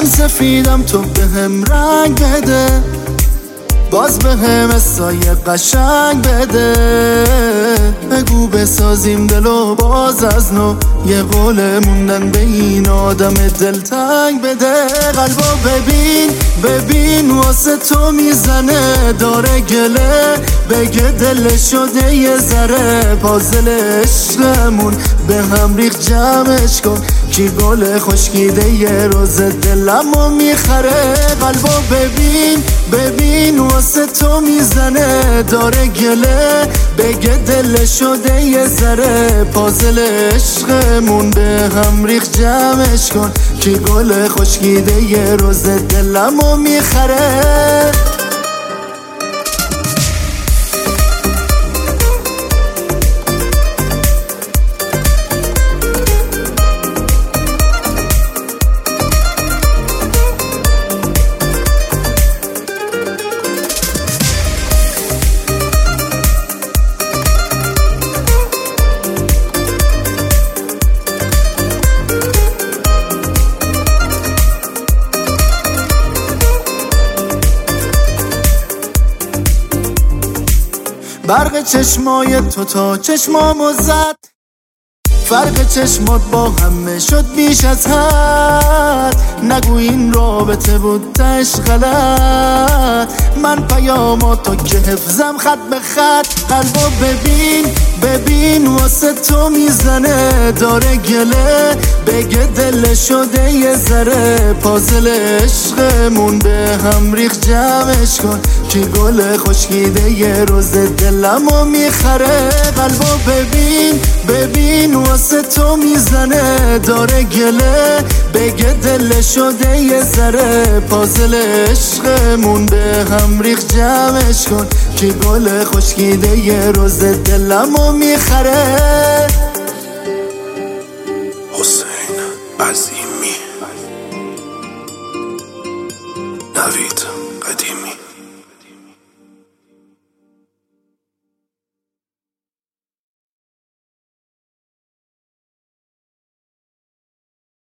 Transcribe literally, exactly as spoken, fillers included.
من سفیدم تو به هم رنگ بده، باز به هم سایه قشنگ بده. بگو بسازیم دلو باز از نو، یه قول موندن به این آدم دلتنگ بده. قلبو ببین ببین واسه تو میزنه، داره گله بگه دل شده یه ذره. پازل عشقمون به هم ریخ جمعش کن، کی گل خشکیده یه روز دلمو میخره. قلبو ببین ببین واسه تو میزنه، داره گله بگه دل شده یه ذره. پازل عشقمون به هم ریخ جمعش کن، کی گل خشکیده یه روز دلمو میخره. برق چشمای تو تا چشمامو زد، فرق چشمات با همه شد بیش از حد. نگو این رابطه بود تش غلط، من پیاماتو که حفظم خط به خط. قلبو ببین ببین واسه تو میزنه، داره گله بگه دل شده یه ذره. پازل عشقمون به هم ریخ جمعش کن، کی گل خشکیده یه روز دلمو میخره. قلبو ببین ببین واسه تو میزنه، داره گله بگه دل شده یه ذره. پازل عشقمون به هم ریخ جمعش کن، کی گل خشکیده یه روز دلمو میخره. حسین عظیمی، نوید قدیمی.